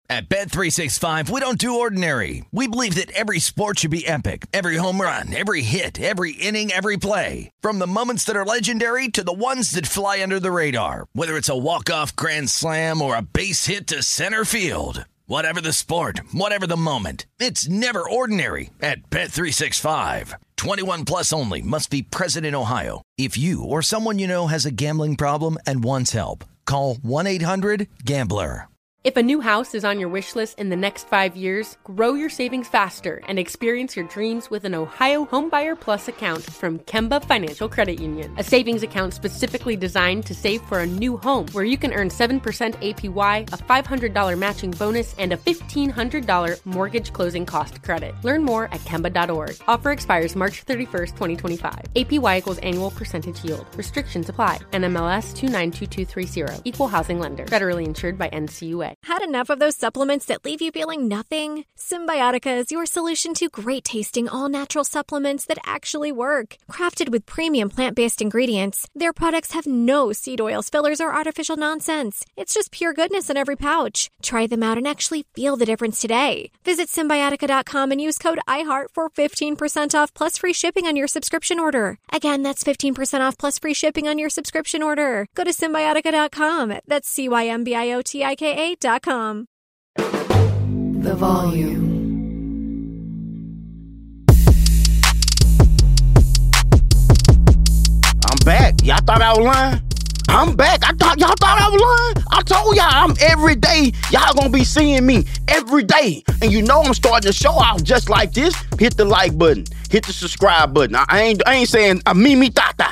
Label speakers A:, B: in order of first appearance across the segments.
A: At Bet365, we don't do ordinary. We believe that every sport should be epic. Every home run, every hit, every inning, every play. From the moments that are legendary to the ones that fly under the radar. Whether it's a walk-off grand slam or a base hit to center field. Whatever the sport, whatever the moment. It's never ordinary at Bet365. 21 plus only. Must be present in Ohio. If you or someone you know has a gambling problem and wants help, call 1-800-GAMBLER.
B: If a new house is on your wish list in the next 5 years, grow your savings faster and experience your dreams with an Ohio Homebuyer Plus account from Kemba Financial Credit Union. A savings account specifically designed to save for a new home where you can earn 7% APY, a $500 matching bonus, and a $1,500 mortgage closing cost credit. Learn more at Kemba.org. Offer expires March 31st, 2025. APY equals annual percentage yield. Restrictions apply. NMLS 292230. Equal housing lender. Federally insured by NCUA.
C: Had enough of those supplements that leave you feeling nothing? Symbiotica is your solution to great-tasting, all-natural supplements that actually work. Crafted with premium plant-based ingredients, their products have no seed oils, fillers, or artificial nonsense. It's just pure goodness in every pouch. Try them out and actually feel the difference today. Visit Symbiotica.com and use code IHEART for 15% off plus free shipping on your subscription order. Again, that's 15% off plus free shipping on your subscription order. Go to Symbiotica.com. That's CYMBIOTIKA.com.
D: The Volume.
E: I'm back. Y'all thought I was lying? I'm back. Y'all thought I was lying? I told y'all I'm every day. Y'all gonna be seeing me every day. And you know I'm starting to show off just like this. Hit the like button. Hit the subscribe button. I ain't saying me tata.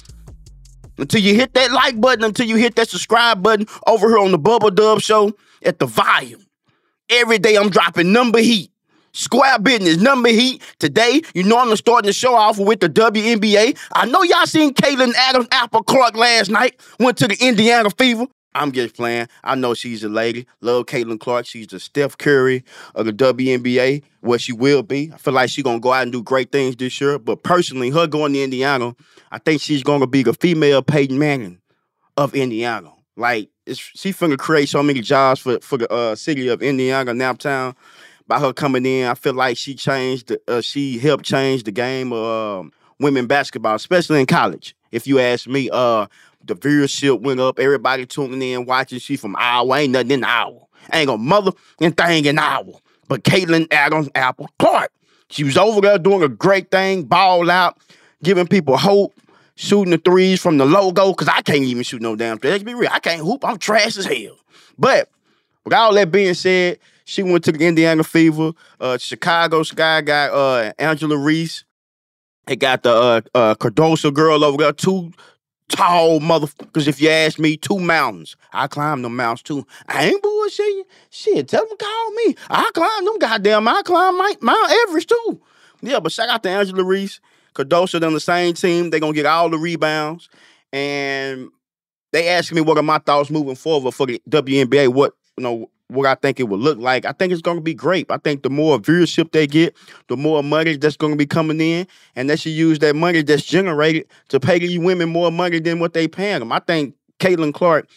E: Until you hit that like button, until you hit that subscribe button over here on the Bubba Dub Show at the Volume. Every day I'm dropping number heat. Square business, number heat. Today, you know I'm starting to show off with the WNBA. I know y'all seen Caitlin Adams Apple Clark last night. Went to the Indiana Fever. I'm just playing. I know she's a lady. Love Caitlin Clark. She's the Steph Curry of the WNBA. Well, she will be. I feel like she's going to go out and do great things this year. But personally, her going to Indiana, I think she's going to be the female Peyton Manning of Indiana. Like, she finna create so many jobs for the city of Indiana, Naptown. By her coming in, I feel like she helped change the game of women basketball, especially in college. If you ask me, the viewership went up. Everybody tuning in, watching. She from Iowa. Ain't nothing in Iowa. Ain't gonna mother and thing in Iowa. But Caitlin Adams Apple Clark, she was over there doing a great thing, ball out, giving people hope, shooting the threes from the logo, because I can't even shoot no damn three. Let's be real. I can't hoop. I'm trash as hell. But with all that being said, she went to the Indiana Fever. Chicago Sky got Angela Reese. They got the Cardoso girl over there, two tall motherfuckers, if you ask me, 2 mountains. I climb them mountains too. I ain't bullshitting. Shit, tell them to call me. I climb them goddamn. I climb Mount Everest too. Yeah, but shout out to Angela Reese. Cardoso on the same team. They're going to get all the rebounds. And they asked me what are my thoughts moving forward for the WNBA, what I think it would look like. I think it's going to be great. I think the more viewership they get, the more money that's going to be coming in, and they should use that money that's generated to pay these women more money than what they paying them. I think Caitlin Clark,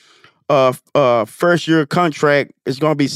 E: first-year contract is going to be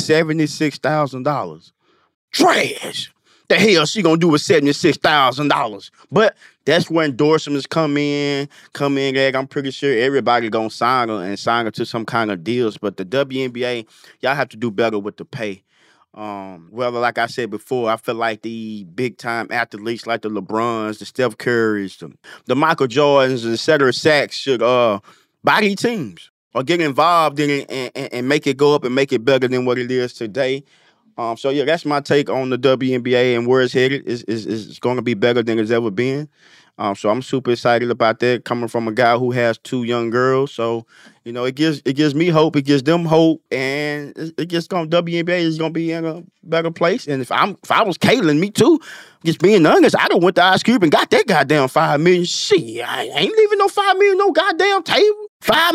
E: $76,000. Trash! The hell she going to do with $76,000? But that's where endorsements come in. I'm pretty sure everybody going to sign her to some kind of deals. But the WNBA, y'all have to do better with the pay. Well, like I said before, I feel like the big-time athletes like the LeBrons, the Steph Currys, the Michael Jordans, et cetera, Sacks should buy these teams or get involved in it and make it go up and make it better than what it is today. So, yeah, that's my take on the WNBA and where it's headed. It's going to be better than it's ever been. So I'm super excited about that, coming from a guy who has 2 young girls. So, it gives me hope. It gives them hope. And WNBA is going to be in a better place. And if I was Caitlin, me too, just being honest, I done went to Ice Cube and got that goddamn $5 million. Shit, I ain't leaving no $5 million no goddamn table.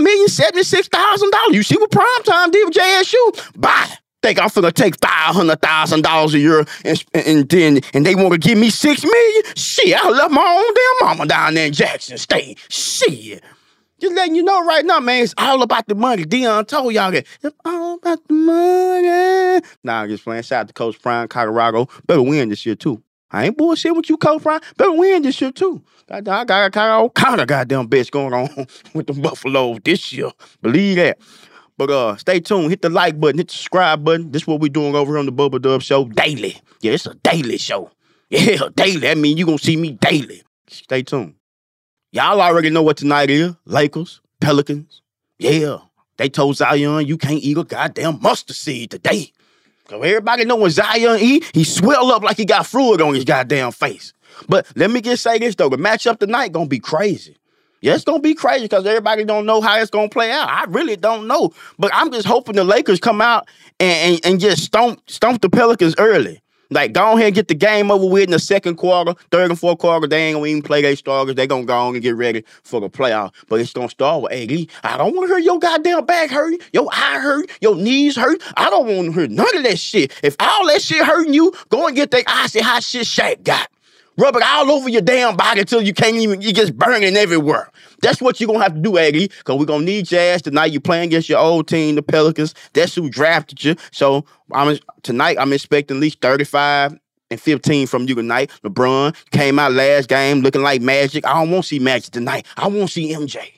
E: $5,076,000. You see what Primetime did with JSU? Bye. Think I'm finna take $500,000 a year and they want to give me $6 million? Shit, I left my own damn mama down there in Jackson State. Shit. Just letting you know right now, man, it's all about the money. Deion told y'all that. It's all about the money. Nah, I'm just playing. Shout out to Coach Prime, Colorado. Better win this year, too. I ain't bullshit with you, Coach Prime. Better win this year, too. I got all kind of goddamn bets going on with the Buffaloes this year. Believe that. But stay tuned. Hit the like button. Hit the subscribe button. This is what we doing over here on the Bubba Dub Show daily. Yeah, it's a daily show. Yeah, daily. That means you going to see me daily. Stay tuned. Y'all already know what tonight is. Lakers, Pelicans. Yeah, they told Zion you can't eat a goddamn mustard seed today. Because everybody know when Zion eat, he swell up like he got fluid on his goddamn face. But let me just say this, though. The matchup tonight going to be crazy. Yeah, it's going to be crazy because everybody don't know how it's going to play out. I really don't know. But I'm just hoping the Lakers come out and just stomp the Pelicans early. Like, go ahead and get the game over with in the second quarter, third and fourth quarter. They ain't going to even play their starters. They going to go on and get ready for the playoff. But it's going to start with AD. I don't want to hear your goddamn back hurt, your eye hurt, your knees hurt. I don't want to hear none of that shit. If all that shit hurting you, go and get that icy hot shit Shaq got. Rub it all over your damn body until you can't even, you just burning everywhere. That's what you're going to have to do, Aggie, because we're going to need your ass tonight. You're playing against your old team, the Pelicans. That's who drafted you. So tonight I'm expecting at least 35 and 15 from you tonight. LeBron came out last game looking like Magic. I don't want to see Magic tonight. I want to see MJ.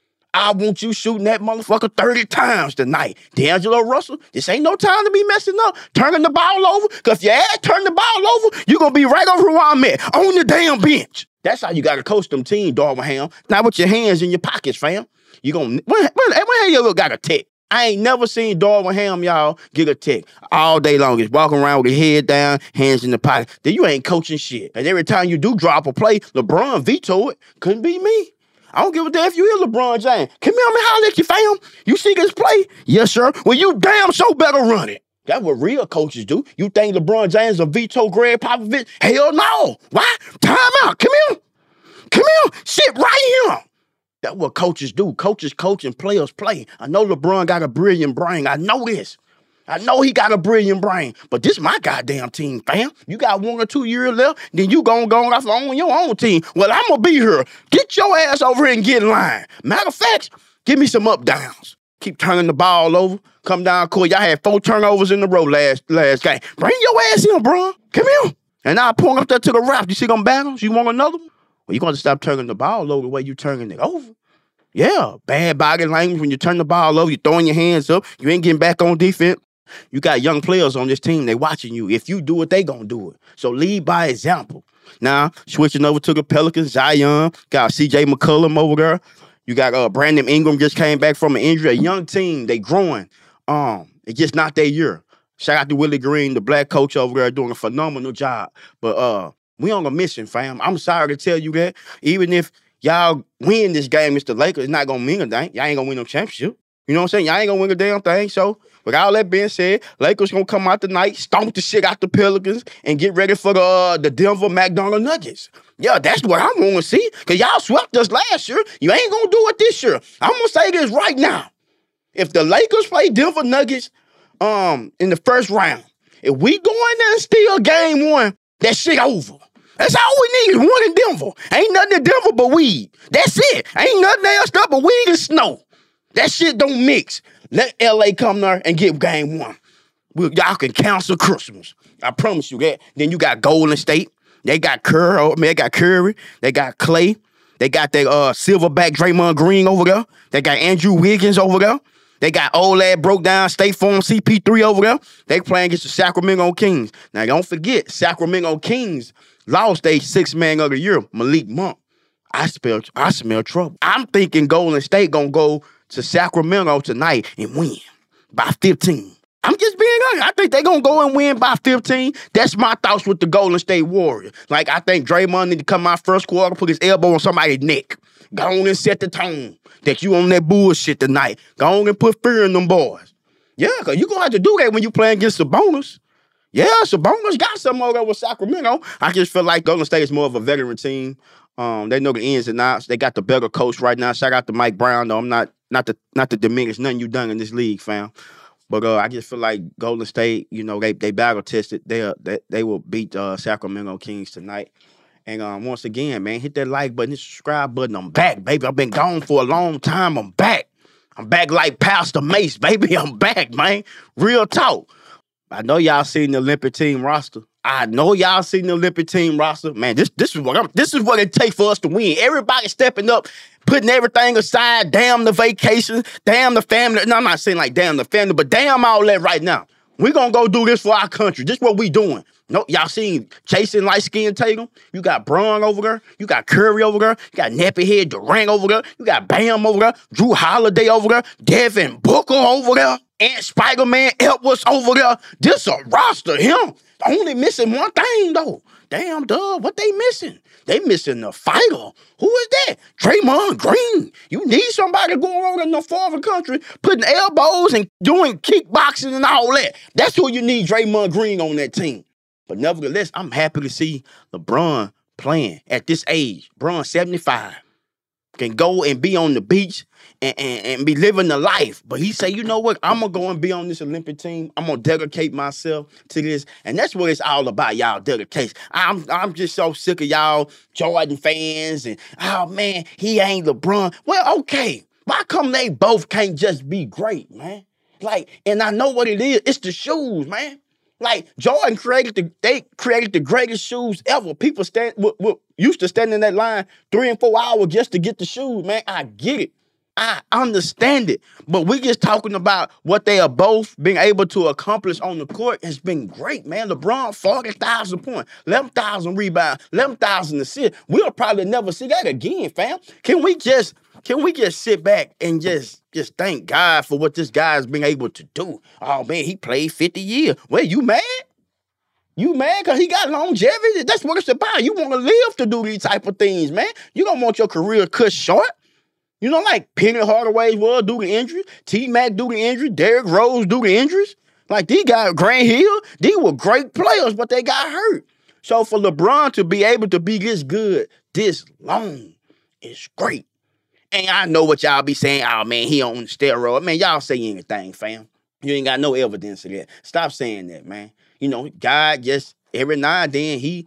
E: I want you shooting that motherfucker 30 times tonight. D'Angelo Russell, this ain't no time to be messing up, turning the ball over, because if your ass turn the ball over, you're going to be right over where I'm at, on the damn bench. That's how you got to coach them team, Darvin Ham. Not with your hands in your pockets, fam. You going to, when you ever got a tech? I ain't never seen Darvin Ham, y'all, get a tech all day long. He's walking around with his head down, hands in the pocket. Then you ain't coaching shit. And every time you do drop a play, LeBron veto it. Couldn't be me. I don't give a damn if you is LeBron James. Come here, man, holler at you, fam. You see this play? Yes, sir. Well, you damn so better run it. That's what real coaches do. You think LeBron James will veto Greg Popovich? Hell no. Why? Time out. Come here. Come here. Sit right here. That's what coaches do. Coaches coach and players play. I know LeBron got a brilliant brain. I know this. I know he got a brilliant brain, but this is my goddamn team, fam. You got 1 or 2 years left, then you go off on your own team. Well, I'm going to be here. Get your ass over here and get in line. Matter of fact, give me some up downs. Keep turning the ball over. Come down court. Y'all had 4 turnovers in a row last game. Bring your ass in, bro. Come here. And I'll point up there to the ref. You see them battles? You want another one? Well, you're going to stop turning the ball over the way you turning it over. Yeah, bad body language when you turn the ball over. You throwing your hands up. You ain't getting back on defense. You got young players on this team. They watching you. If you do it, they gonna do it. So lead by example. Now, switching over to the Pelicans, Zion, got C.J. McCollum over there. You got Brandon Ingram just came back from an injury. A young team, they growing. It's just not their year. Shout out to Willie Green, the black coach over there, doing a phenomenal job. But we on a mission, fam. I'm sorry to tell you that. Even if y'all win this game, Mr. Lakers, it's not gonna mean a thing. Y'all ain't gonna win no championship. You know what I'm saying? Y'all ain't gonna win a damn thing. So, with all that being said, Lakers gonna come out tonight, stomp the shit out the Pelicans, and get ready for the Denver McDonald Nuggets. Yeah, that's what I want to see. Because y'all swept us last year. You ain't gonna do it this year. I'm gonna say this right now. If the Lakers play Denver Nuggets in the first round, if we go in there and steal game 1, that shit over. That's all we need is 1 in Denver. Ain't nothing in Denver but weed. That's it. Ain't nothing else but weed and snow. That shit don't mix. Let LA come there and get game 1. Y'all can cancel Christmas. I promise you that. Then you got Golden State. They got Curry. They got Curry. They got Clay. They got their silverback Draymond Green over there. They got Andrew Wiggins over there. They got old lad broke down State Farm CP3 over there. They playing against the Sacramento Kings. Now, don't forget, Sacramento Kings lost their 6th man of the year, Malik Monk. I smell trouble. I'm thinking Golden State gonna go to Sacramento tonight and win by 15. I'm just being honest. I think they're going to go and win by 15. That's my thoughts with the Golden State Warriors. Like, I think Draymond need to come out first quarter, put his elbow on somebody's neck. Go on and set the tone that you on that bullshit tonight. Go on and put fear in them boys. Yeah, because you're going to have to do that when you play against Sabonis. Yeah, Sabonis got something over there with Sacramento. I just feel like Golden State is more of a veteran team. They know the ins and outs. They got the better coach right now. Shout out to Mike Brown, though. I'm not to diminish nothing you done in this league, fam. But I just feel like Golden State, you know, they battle tested. They will beat Sacramento Kings tonight. And once again, man, hit that like button, hit the subscribe button. I'm back, baby. I've been gone for a long time. I'm back. I'm back like Pastor Mace, baby. I'm back, man. Real talk. I know y'all seen the Olympic team roster. Man, this is what it takes for us to win. Everybody stepping up, putting everything aside. Damn the vacation, damn the family. No, I'm not saying like damn the family, but damn all that right now. We gonna go do this for our country. This is what we doing. No, y'all seen chasing light-skinned Tatum? You got Braun over there. You got Curry over there. You got Nappy Head Durant over there. You got Bam over there. Drew Holiday over there. Devin Booker over there. And Spider-Man Edwards over there. This a roster, him. Only missing one thing, though. Damn, dog, what they missing? They missing a fighter. Who is that? Draymond Green. You need somebody going on in the foreign country, putting elbows and doing kickboxing and all that. That's who you need, Draymond Green, on that team. But nevertheless, I'm happy to see LeBron playing at this age. LeBron 75. Can go and be on the beach and be living the life. But he say, you know what? I'm going to go and be on this Olympic team. I'm going to dedicate myself to this. And that's what it's all about, y'all, dedication. I'm just so sick of y'all Jordan fans and, oh, man, he ain't LeBron. Well, okay. Why come they both can't just be great, man? Like, and I know what it is. It's the shoes, man. Like, Jordan created the greatest shoes ever. People used to stand in that line 3 and 4 hours just to get the shoes, man. I get it. I understand it. But we just talking about what they are both being able to accomplish on the court has been great, man. LeBron, 40,000 points, 11,000 rebounds, 11,000 assists. We'll probably never see that again, fam. Can we just sit back and just thank God for what this guy's been able to do? Oh, man, he played 50 years. Well, you mad? You mad because he got longevity? That's what it's about. You want to live to do these type of things, man. You don't want your career cut short. You know, like Penny Hardaway was due to injury, T-Mac due to injury, Derrick Rose due to injuries. Like these guys, Grant Hill, these were great players, but they got hurt. So for LeBron to be able to be this good this long is great. And I know what y'all be saying, oh, man, he on steroid. Man, y'all say anything, fam. You ain't got no evidence of that. Stop saying that, man. You know, God just, every now and then, he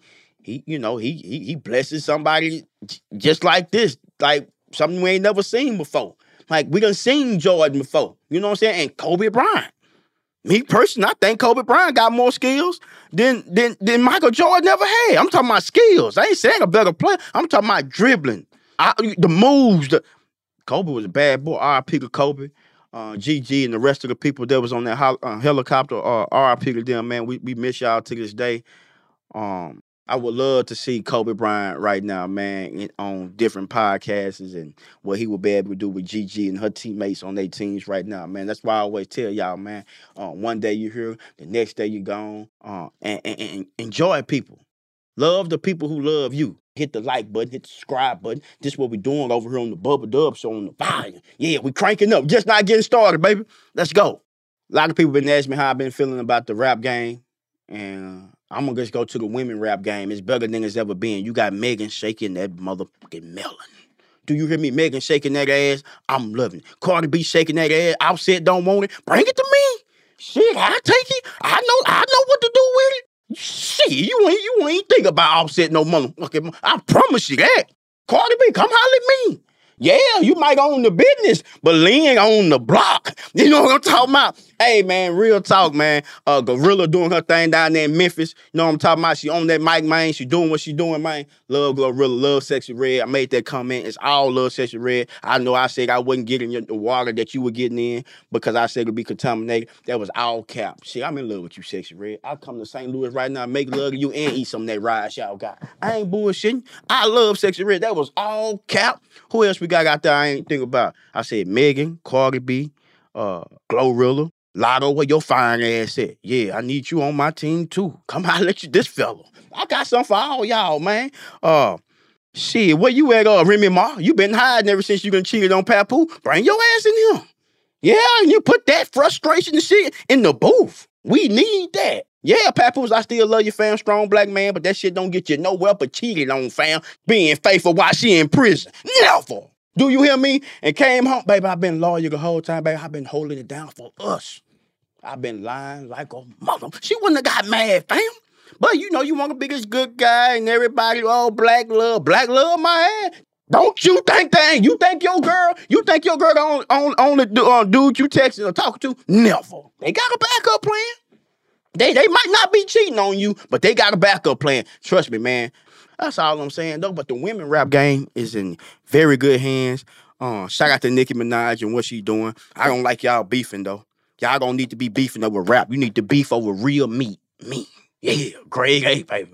E: blesses somebody just like this, like something we ain't never seen before. Like, we done seen Jordan before. You know what I'm saying? And Kobe Bryant. Me personally, I think Kobe Bryant got more skills than Michael Jordan ever had. I'm talking about skills. I ain't saying a better player. I'm talking about dribbling. The moves, Kobe was a bad boy. R.I.P. to Kobe. GG and the rest of the people that was on that helicopter, R.I.P. to them, man. We miss y'all to this day. I would love to see Kobe Bryant right now, man, on different podcasts and what he would be able to do with GG and her teammates on their teams right now, man. That's why I always tell y'all, man, one day you're here, the next day you're gone, and enjoy people. Love the people who love you. Hit the like button, hit the subscribe button. This is what we're doing over here on the Bubba Dub Show on the volume. Yeah, we cranking up. Just not getting started, baby. Let's go. A lot of people been asking me how I've been feeling about the rap game. And I'm going to just go to the women rap game. It's better than it's ever been. You got Megan shaking that motherfucking melon. Do you hear me? Megan shaking that ass. I'm loving it. Cardi B shaking that ass. Offset don't want it. Bring it to me. Shit, I take it. I know what to do with it. Shit, you ain't think about Offset no motherfucking. I promise you that. Cardi B, come holler at me. Yeah, you might own the business, but Lynn on the block. You know what I'm talking about? Hey, man, real talk, man. Gorilla doing her thing down there in Memphis. You know what I'm talking about? She on that mic, man. She doing what she doing, man. Love Gorilla, love Sexy Red. I made that comment. It's all love Sexy Red. I know I said I wasn't getting the water that you were getting in because I said it would be contaminated. That was all cap. Shit, I'm in love with you, Sexy Red. I'll come to St. Louis right now, make love to you, and eat some of that rice y'all got. I ain't bullshitting. I love Sexy Red. That was all cap. Who else we got out there I ain't think about? I said Megan, Cardi B, Glorilla, Lotto, where your fine ass at? Yeah, I need you on my team too. Come holler at you, this fella. I got something for all y'all, man. Shit, where you at, Remy Ma? You been hiding ever since you done cheated on Papoose. Bring your ass in here. Yeah, and you put that frustration and shit in the booth. We need that. Yeah, Papoose, I still love you, fam. Strong black man, but that shit don't get you nowhere but cheated on, fam. Being faithful while she in prison. Never. Do you hear me? And came home. Baby, I've been loyal the whole time, baby. I've been holding it down for us. I've been lying like a mother. She wouldn't have got mad, fam. But you know, you want to be this good guy and everybody, oh, black love, my ass. Don't you think that? You think your girl the only dude you texting or talking to? Never. They got a backup plan. They might not be cheating on you, but they got a backup plan. Trust me, man. That's all I'm saying, though. But the women rap game is in very good hands. Shout out to Nicki Minaj and what she doing. I don't like y'all beefing, though. Y'all don't need to be beefing over rap. You need to beef over real meat. Yeah, Greg A, baby.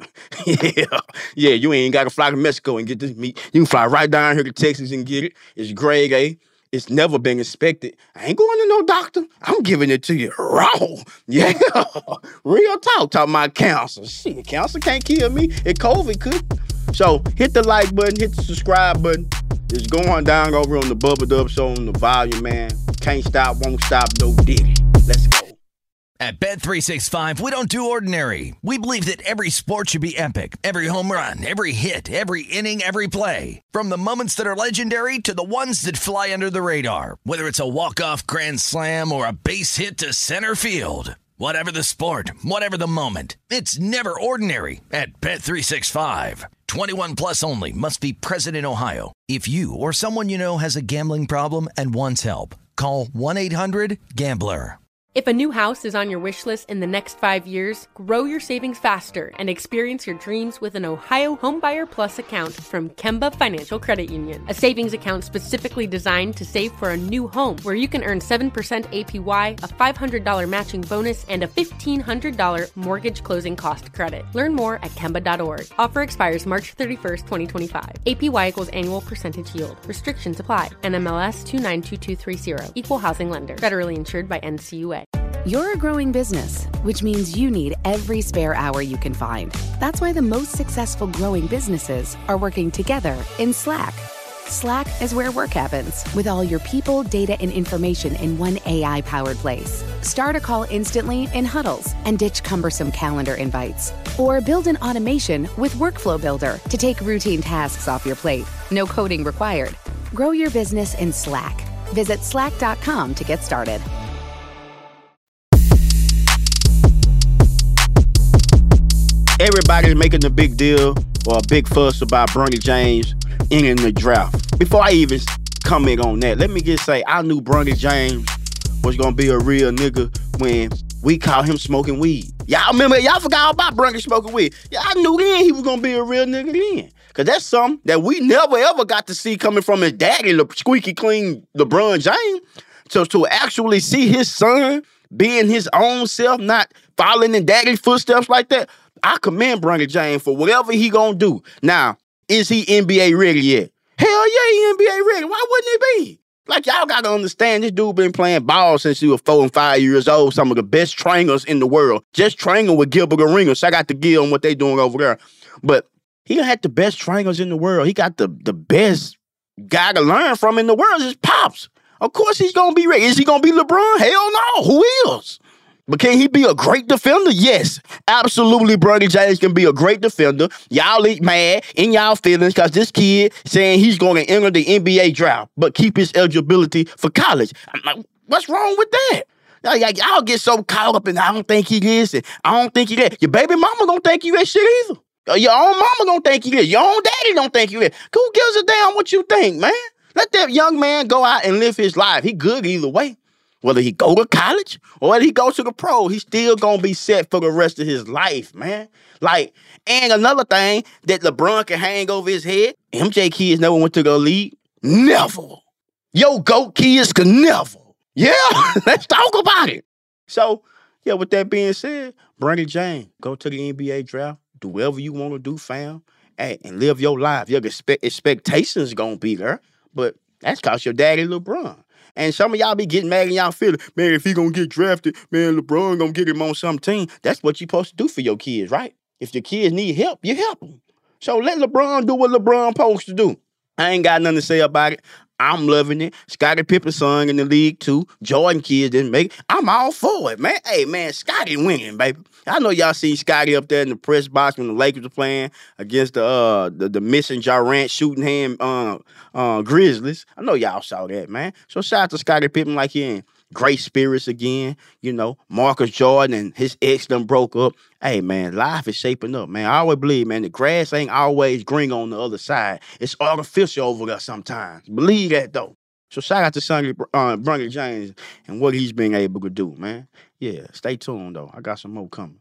E: Yeah, you ain't got to fly to Mexico and get this meat. You can fly right down here to Texas and get it. It's Greg A. It's never been inspected. I ain't going to no doctor. I'm giving it to you raw. Yeah, real talk. Talking about cancer. Shit, cancer can't kill me. If COVID could. So hit the like button, hit the subscribe button. It's going down over on the Bubba Dub Show on the volume, man. Can't stop, won't stop, no diddy. Let's go.
A: At Bet365, we don't do ordinary. We believe that every sport should be epic. Every home run, every hit, every inning, every play. From the moments that are legendary to the ones that fly under the radar. Whether it's a walk-off grand slam or a base hit to center field. Whatever the sport, whatever the moment. It's never ordinary at Bet365. 21 plus only. Must be present in Ohio. If you or someone you know has a gambling problem and wants help, call 1-800-GAMBLER.
B: If a new house is on your wish list in the next 5 years, grow your savings faster and experience your dreams with an Ohio Homebuyer Plus account from Kemba Financial Credit Union. A savings account specifically designed to save for a new home where you can earn 7% APY, a $500 matching bonus, and a $1,500 mortgage closing cost credit. Learn more at Kemba.org. Offer expires March 31st, 2025. APY equals annual percentage yield. Restrictions apply. NMLS 292230. Equal housing lender. Federally insured by NCUA.
D: You're a growing business, which means you need every spare hour you can find. That's why the most successful growing businesses are working together in Slack. Slack is where work happens, with all your people, data, and information in one AI-powered place. Start a call instantly in huddles and ditch cumbersome calendar invites. Or build an automation with Workflow Builder to take routine tasks off your plate. No coding required. Grow your business in Slack. Visit slack.com to get started.
E: Everybody's making a big deal or a big fuss about Bronny James ending the draft. Before I even comment on that, let me just say I knew Bronny James was going to be a real nigga when we caught him smoking weed. Y'all remember, y'all forgot about Bronny smoking weed. Yeah, I knew then he was going to be a real nigga then. Because that's something that we never ever got to see coming from his daddy, the squeaky clean LeBron James. So to actually see his son being his own self, not following in daddy's footsteps like that, I commend Bronny James for whatever he gonna do. Now, is he NBA ready yet? Hell yeah, he NBA ready. Why wouldn't he be? Like, y'all gotta understand, this dude been playing ball since he was 4 and 5 years old. Some of the best trainers in the world. Just training with Gilbert Arenas. So I got to give him what they doing over there. But he had the best trainers in the world. He got the best guy to learn from in the world. His pops. Of course he's gonna be ready. Is he gonna be LeBron? Hell no. Who is? But can he be a great defender? Yes, absolutely. Bronny James can be a great defender. Y'all ain't mad in y'all feelings because this kid saying he's going to enter the NBA draft, but keep his eligibility for college. I'm like, what's wrong with that? Y'all get so caught up in, I don't think he is, and I don't think he is. Your baby mama don't think you that shit either. Your own mama don't think you is. Your own daddy don't think you is. Who gives a damn what you think, man? Let that young man go out and live his life. He good either way. Whether he go to college or whether he go to the pro, he's still going to be set for the rest of his life, man. Like, and another thing that LeBron can hang over his head, MJ kids never went to the league. Never. Yo, GOAT kids can never. Yeah, let's talk about it. So, yeah, with that being said, Bronny James, go to the NBA draft, do whatever you want to do, fam, and live your life. Your expectations going to be there, but that's because your daddy LeBron. And some of y'all be getting mad and y'all feeling, man, if he gonna get drafted, man, LeBron gonna get him on some team. That's what you supposed to do for your kids, right? If your kids need help, you help them. So let LeBron do what LeBron supposed to do. I ain't got nothing to say about it. I'm loving it. Scottie Pippen's son in the league, too. Jordan kids didn't make it. I'm all for it, man. Hey, man, Scottie winning, baby. I know y'all seen Scottie up there in the press box when the Lakers were playing against the missing Durant shooting hand Grizzlies. I know y'all saw that, man. So shout out to Scottie Pippen like he in great spirits again. You know, Marcus Jordan and his ex done broke up. Hey, man, life is shaping up, man. I always believe, man, the grass ain't always green on the other side. It's artificial over there sometimes. Believe that, though. So shout out to Sonny Bronny James and what he's been able to do, man. Yeah, stay tuned, though. I got some more coming.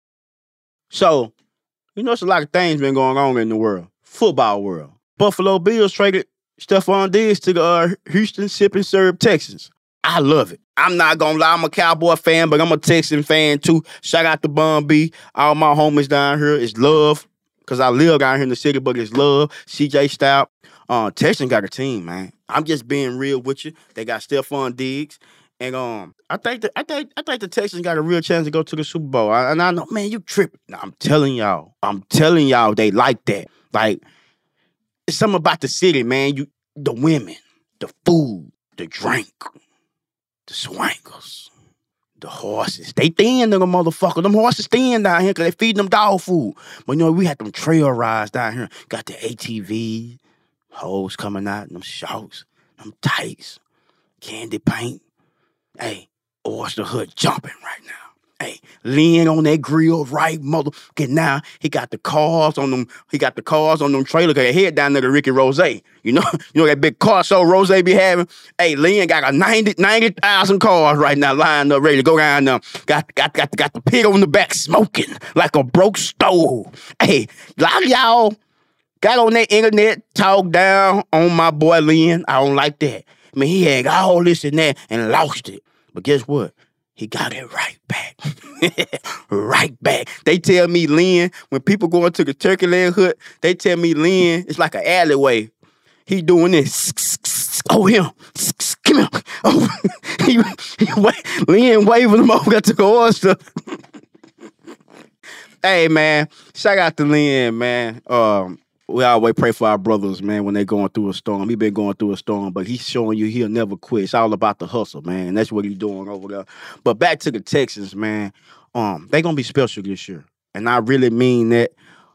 E: So, you know, it's a lot of things been going on in the world. Football world. Buffalo Bills traded Stephon Diggs to the Houston Sip and Serve Texans. I love it. I'm not going to lie. I'm a Cowboy fan, but I'm a Texan fan, too. Shout out to Bun B. All my homies down here. It's love, because I live down here in the city, but it's love. CJ Stout. Texans got a team, man. I'm just being real with you. They got Stephon Diggs. And I think the Texans got a real chance to go to the Super Bowl. And I know, man, you tripping. Now, I'm telling y'all, they like that. Like, it's something about the city, man. The women, the food, the drink, the swangers, the horses. They thin, them motherfuckers. Them horses thin down here because they feed them dog food. But, you know, we had them trail rides down here. Got the ATV, hoes coming out, them shorts, them tights, candy paint. Hey, Oyster Hood jumping right now. Hey, lean on that grill right, mother. Okay, now he got the cars on them. He got the cars on them trailer. Cause head down there to Ricky Rose. You know that big car show Rose be having. Hey, Lean got a 90,000 cars right now lined up, ready to go down there. Got the pig on the back smoking like a broke stove. Hey, a lot of y'all got on that internet, talk down on my boy Lean. I don't like that. I mean, he had all this and that and lost it. But guess what? He got it right back. Right back. They tell me, Lynn, when people go into the Turkey Land Hut, they tell me, Lynn, it's like an alleyway. He doing this. Oh, him. Come here. Oh, Lynn waving him over to the oyster. Hey, man. Shout out to Lynn, man. We always pray for our brothers, man, when they're going through a storm. He been going through a storm, but he's showing you he'll never quit. It's all about the hustle, man. That's what he's doing over there. But back to the Texans, man. They're going to be special this year. And I really mean that.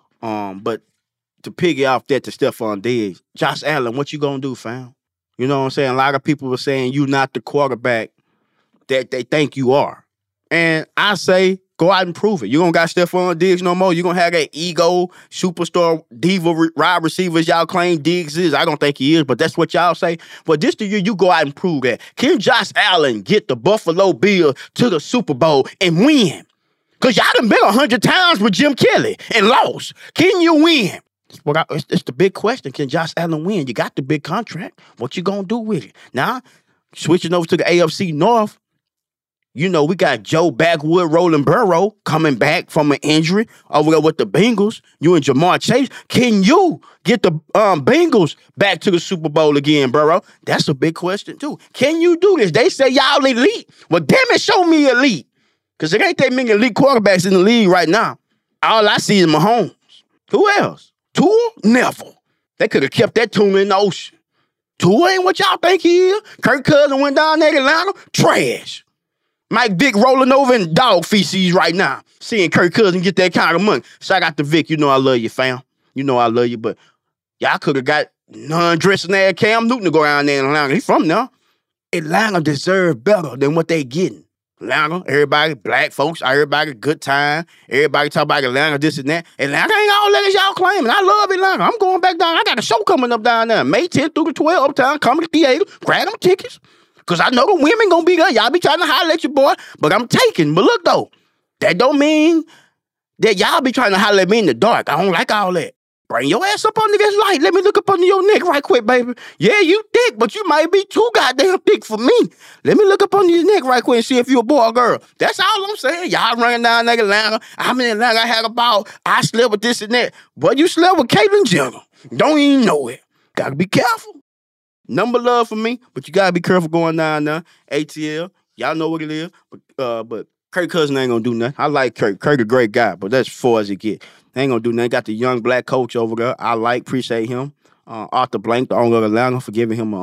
E: But to piggy off that to Stephon Diggs, Josh Allen, what you going to do, fam? You know what I'm saying? A lot of people were saying you're not the quarterback that they think you are. And I say, go out and prove it. You don't got Stephon Diggs no more. You're going to have that ego, superstar, diva, wide receivers y'all claim Diggs is. I don't think he is, but that's what y'all say. But this the year you go out and prove that. Can Josh Allen get the Buffalo Bills to the Super Bowl and win? Because y'all done been 100 times with Jim Kelly and lost. Can you win? It's the big question. Can Josh Allen win? You got the big contract. What you going to do with it? Now, switching over to the AFC North, you know, we got Joe Backwood, Roland Burrow coming back from an injury over there with the Bengals. You and Jamar Chase. Can you get the Bengals back to the Super Bowl again, Burrow? That's a big question, too. Can you do this? They say y'all elite. Well, damn it, show me elite. Because there ain't that many elite quarterbacks in the league right now. All I see is Mahomes. Who else? Tua? Never. They could have kept that tuna in the ocean. Tua ain't what y'all think he is. Kirk Cousins went down there to Atlanta. Trash. Mike Vick rolling over in dog feces right now, seeing Kirk Cousins get that kind of money. Shout out to Vick. You know I love you, fam. You know I love you, but y'all could have got non-dressing ass Cam Newton to go down there in Atlanta. He from there. Atlanta deserve better than what they getting. Atlanta, everybody, black folks, everybody, good time. Everybody talk about Atlanta, this and that. Atlanta ain't all that as y'all claiming. I love Atlanta. I'm going back down. I got a show coming up down there. May 10th through the 12th, Uptown Comedy Theater. Grab them tickets. Because I know the women going to be there. Y'all be trying to holler at your boy. But I'm taking. But look, though. That don't mean that y'all be trying to holler at me in the dark. I don't like all that. Bring your ass up under this light. Let me look up under your neck right quick, baby. Yeah, you thick, but you might be too goddamn thick for me. Let me look up under your neck right quick and see if you a boy or girl. That's all I'm saying. Y'all running down like Atlanta. I'm in Atlanta. I had a ball. I slept with this and that. But you slept with Caitlyn Jenner. Don't even know it. Gotta be careful. Number love for me, but you gotta be careful going down there. ATL, y'all know what it is. But Kirk Cousins ain't gonna do nothing. I like Kirk. Kirk a great guy, but that's as far as it get. They ain't gonna do nothing. Got the young black coach over there. I appreciate him. Arthur Blank, the owner of Atlanta, for giving him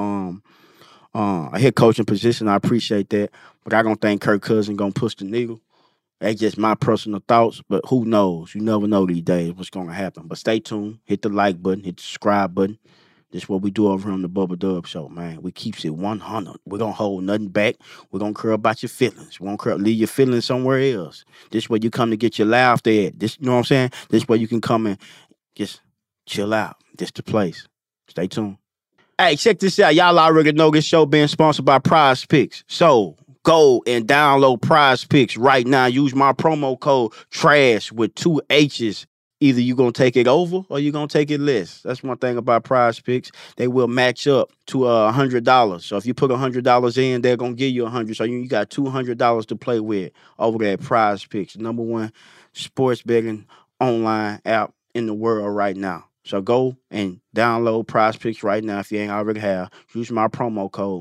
E: a head coaching position. I appreciate that. But I don't think Kirk Cousins gonna push the needle. That's just my personal thoughts, but who knows? You never know these days what's gonna happen. But stay tuned. Hit the like button. Hit the subscribe button. This is what we do over here on the Bubba Dub Show, man. We keeps it 100. We're going to hold nothing back. We're going to care about your feelings. We're going to leave your feelings somewhere else. This is where you come to get your laughed at. This, you know what I'm saying? This is where you can come and just chill out. This the place. Stay tuned. Hey, check this out. Y'all already know this show being sponsored by Prize Picks. So go and download Prize Picks right now. Use my promo code TRASH with 2 H's. Either you're going to take it over or you're going to take it less. That's one thing about Prize Picks. They will match up to $100. So if you put $100 in, they're going to give you $100. So you got $200 to play with over there at Prize Picks, number one sports betting online app in the world right now. So go and download Prize Picks right now if you ain't already have. Use my promo code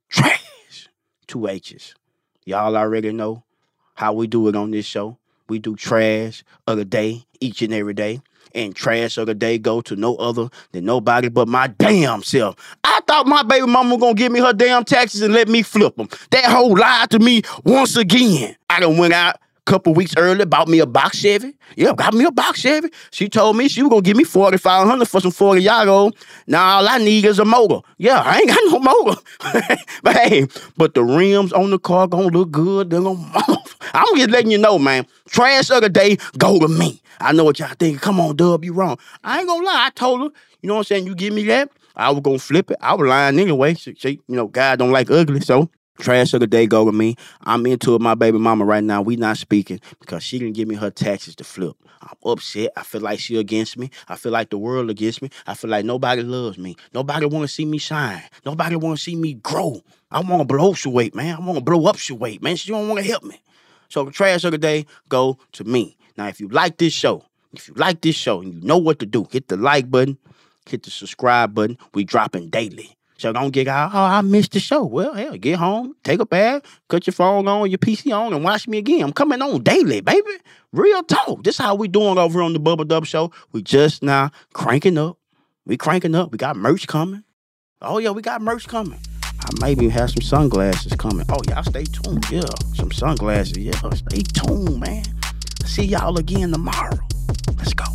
E: TRASH, 2 H's. Y'all already know how we do it on this show. We do trash of the day each and every day. And trash of the day go to no other than nobody but my damn self. I thought my baby mama was going to give me her damn taxes and let me flip them. That whole lied to me once again. I done went out a couple weeks earlier, bought me a box Chevy. Yeah, got me a box Chevy. She told me she was going to give me $4,500 for some 40 Yago. Now all I need is a motor. Yeah, I ain't got no motor. But hey, but the rims on the car going to look good. They're going to I'm just letting you know, man. Trash of the day, go to me. I know what y'all thinking. Come on, Dub, you wrong. I ain't gonna lie. I told her, you know what I'm saying? You give me that, I was gonna flip it. I was lying anyway. She, you know, God don't like ugly, so trash of the day, go to me. I'm into it, my baby mama right now. We not speaking because she didn't give me her taxes to flip. I'm upset. I feel like she against me. I feel like the world against me. I feel like nobody loves me. Nobody want to see me shine. Nobody want to see me grow. I want to blow some weight, man. I want to blow up some weight, man. She don't want to help me. So the trash of the day, go to me. Now, if you like this show, and you know what to do, hit the like button, hit the subscribe button. We dropping daily. So don't get out, I missed the show. Well, hell, get home, take a bath, cut your phone on, your PC on, and watch me again. I'm coming on daily, baby. Real talk. This is how we doing over on the Bubba Dub Show. We just now cranking up. We cranking up. We got merch coming. Oh, yeah, we got merch coming. I maybe have some sunglasses coming. Oh, y'all stay tuned. Yeah, some sunglasses. Yeah, stay tuned, man. See y'all again tomorrow. Let's go.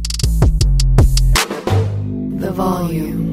D: The Volume.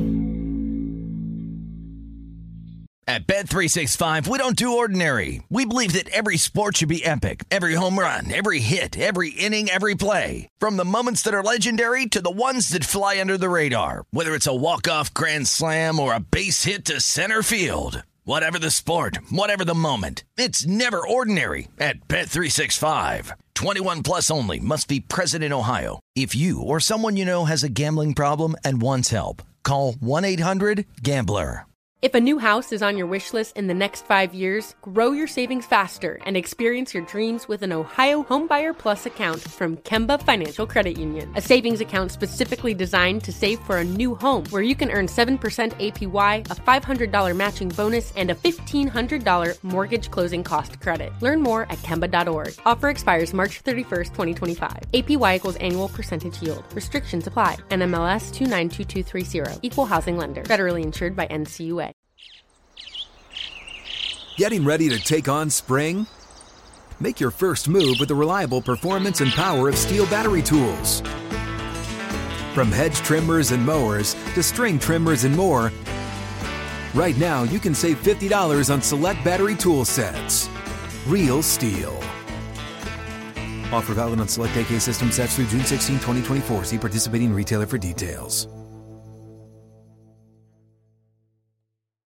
A: At Bet365, we don't do ordinary. We believe that every sport should be epic. Every home run, every hit, every inning, every play. From the moments that are legendary to the ones that fly under the radar. Whether it's a walk-off grand slam or a base hit to center field. Whatever the sport, whatever the moment. It's never ordinary at Bet365. 21 plus only. Must be present in Ohio. If you or someone you know has a gambling problem and wants help, call 1-800-GAMBLER.
B: If a new house is on your wish list in the next 5 years, grow your savings faster and experience your dreams with an Ohio Homebuyer Plus account from Kemba Financial Credit Union. A savings account specifically designed to save for a new home where you can earn 7% APY, a $500 matching bonus, and a $1,500 mortgage closing cost credit. Learn more at Kemba.org. Offer expires March 31st, 2025. APY equals annual percentage yield. Restrictions apply. NMLS 292230. Equal housing lender. Federally insured by NCUA.
F: Getting ready to take on spring? Make your first move with the reliable performance and power of Steel battery tools. From hedge trimmers and mowers to string trimmers and more, right now you can save $50 on select battery tool sets. Real Steel. Offer valid on select AK system sets through June 16, 2024. See participating retailer for details.